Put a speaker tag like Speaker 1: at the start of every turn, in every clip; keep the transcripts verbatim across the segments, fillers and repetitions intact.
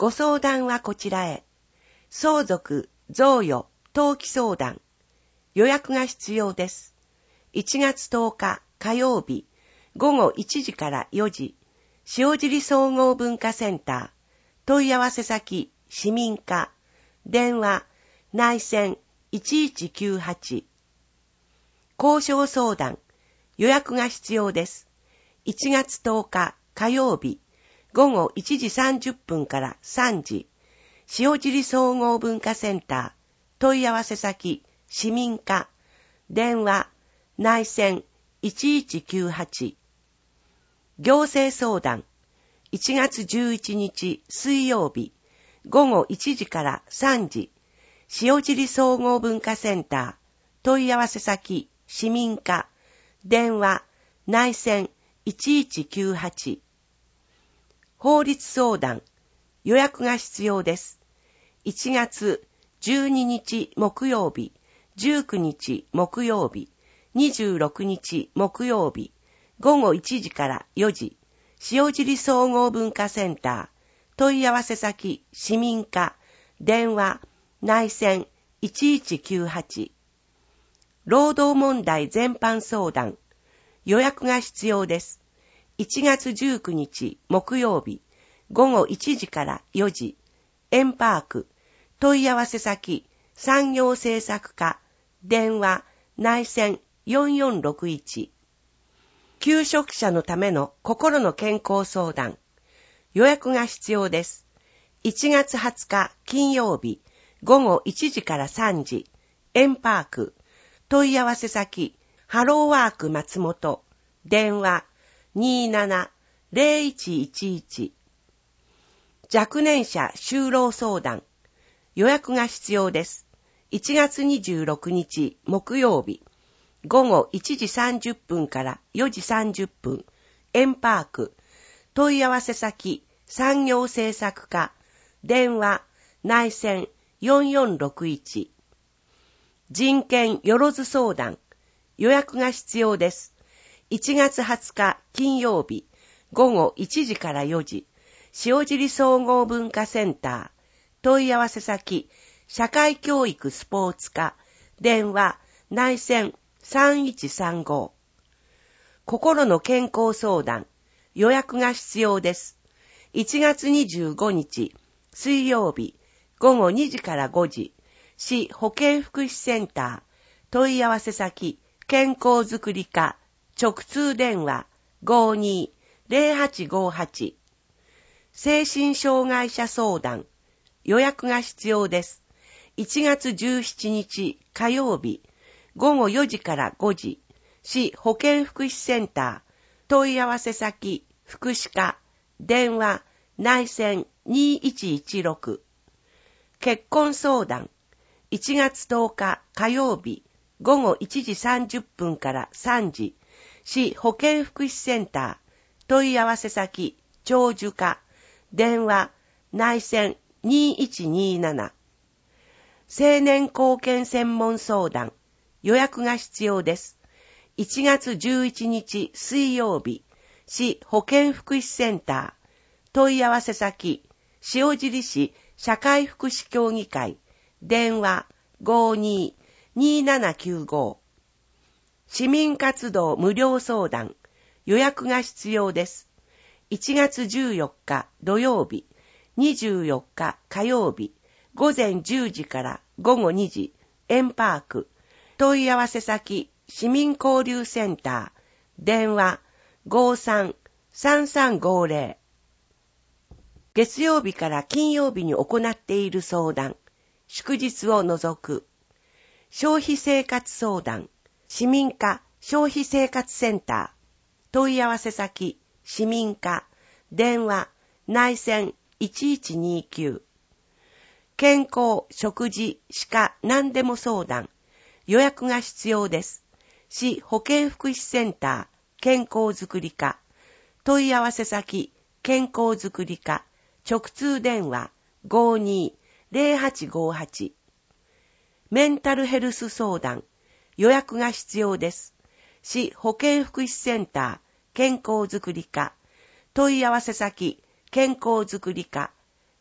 Speaker 1: ご相談はこちらへ。相続、贈与、登記相談。予約が必要です。いちがつとおか火曜日、ごごいちじからよじ、塩尻総合文化センター。問い合わせ先、市民課。電話、内線いちいちきゅうはち。交渉相談。予約が必要です。いちがつとおか火曜日、ごごいちじさんじゅっぷんからさんじ、塩尻総合文化センター。問い合わせ先、市民課。電話、内線いちいちきゅうはち。行政相談。いちがつじゅういちにち水曜日、ごごいちじからさんじ、塩尻総合文化センター。問い合わせ先、市民課。電話、内線いちいちきゅうはち。法律相談。予約が必要です。いちがつじゅうににち木曜日、じゅうくにち木曜日、にじゅうろくにち木曜日、ごごいちじからよじ、塩尻総合文化センター。問い合わせ先、市民課。電話、内線いちいちきゅうはち。労働問題全般相談。予約が必要です。いちがつじゅうくにち木曜日、ごごいちじからよじ、エンパーク。問い合わせ先、産業政策課。電話、内線よんよんろくいち。求職者のための心の健康相談。予約が必要です。いちがつはつか金曜日、ごごいちじからさんじ、エンパーク。問い合わせ先、ハローワーク松本。電話、にーなな ぜろいちいちいち。若年者就労相談。予約が必要です。いちがつにじゅうろくにち木曜日、ごごいちじさんじゅっぷんからよじさんじゅっぷん、エンパーク。問い合わせ先、産業政策課。電話、内線よんよんろくいち。人権よろず相談。予約が必要です。いちがつはつか金曜日、ごごいちじからよじ、塩尻総合文化センター。問い合わせ先、社会教育スポーツ課。電話、内線さんいちさんご。心の健康相談。予約が必要です。いちがつにじゅうごにち水曜日、ごごにじからごじ、市保健福祉センター。問い合わせ先、健康づくり課。直通電話 ごにーぜろはちごはち。精神障害者相談。予約が必要です。いちがつじゅうしちにち火曜日、ごごよじからごじ、市保健福祉センター。問い合わせ先、福祉課。電話、内線にいちいちろく。結婚相談。いちがつとおか火曜日、ごごいちじさんじゅっぷんからさんじ、市保健福祉センター。問い合わせ先、長寿課。電話、内線にいちになな。青年貢献専門相談。予約が必要です。いちがつじゅういちにち水曜日、市保健福祉センター。問い合わせ先、塩尻市社会福祉協議会。電話 ごにーにーななきゅうご。市民活動無料相談。予約が必要です。いちがつじゅうよっか土曜日、にじゅうよっか火曜日、ごぜんじゅうじからごごにじ、エンパーク。問い合わせ先、市民交流センター。電話 ごーさんさんさんごーぜろ。月曜日から金曜日に行っている相談。祝日を除く。消費生活相談。市民課消費生活センター。問い合わせ先、市民課。電話、内線いちいちにきゅう。健康、食事、歯科、何でも相談。予約が必要です。市保健福祉センター、健康づくり課。問い合わせ先、健康づくり課。直通電話 ごにーぜろはちごはち。メンタルヘルス相談。予約が必要です。市保健福祉センター、健康づくり課。問い合わせ先、健康づくり課。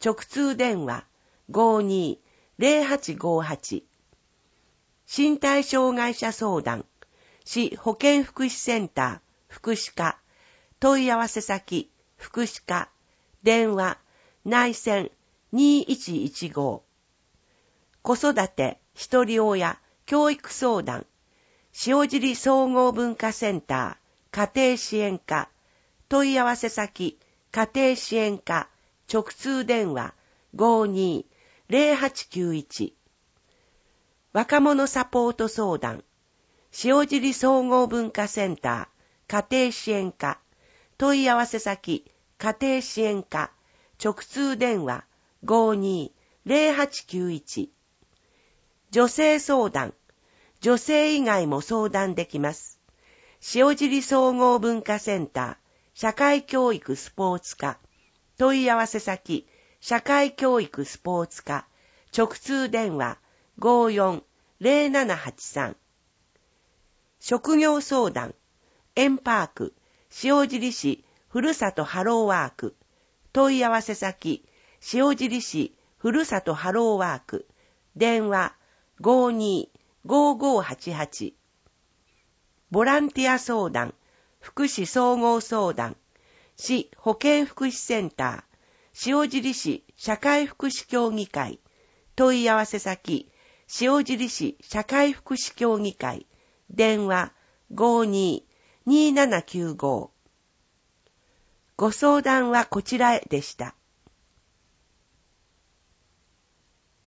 Speaker 1: 直通電話 ごーにーぜろはちごーはち。身体障害者相談、市保健福祉センター、福祉課、問い合わせ先、福祉課、電話、内線にーいちいちご。子育て、ひとり親、教育相談、塩尻総合文化センター、家庭支援課、問い合わせ先、家庭支援課、直通電話 ごーにーぜろはちきゅういち。若者サポート相談、塩尻総合文化センター、家庭支援課、問い合わせ先、家庭支援課、直通電話 ごーにーぜろはちきゅういち。女性相談、女性以外も相談できます。塩尻総合文化センター、社会教育スポーツ課、問い合わせ先、社会教育スポーツ課、直通電話 ごーよんぜろななはちさん。職業相談、エンパーク、塩尻市ふるさとハローワーク、問い合わせ先、塩尻市ふるさとハローワーク、電話 ごーにーごーごーはちはち。ボランティア相談、福祉総合相談、市保健福祉センター、塩尻市社会福祉協議会、問い合わせ先、塩尻市社会福祉協議会、電話 ごーにーにーななきゅうご。ご相談はこちらへでした。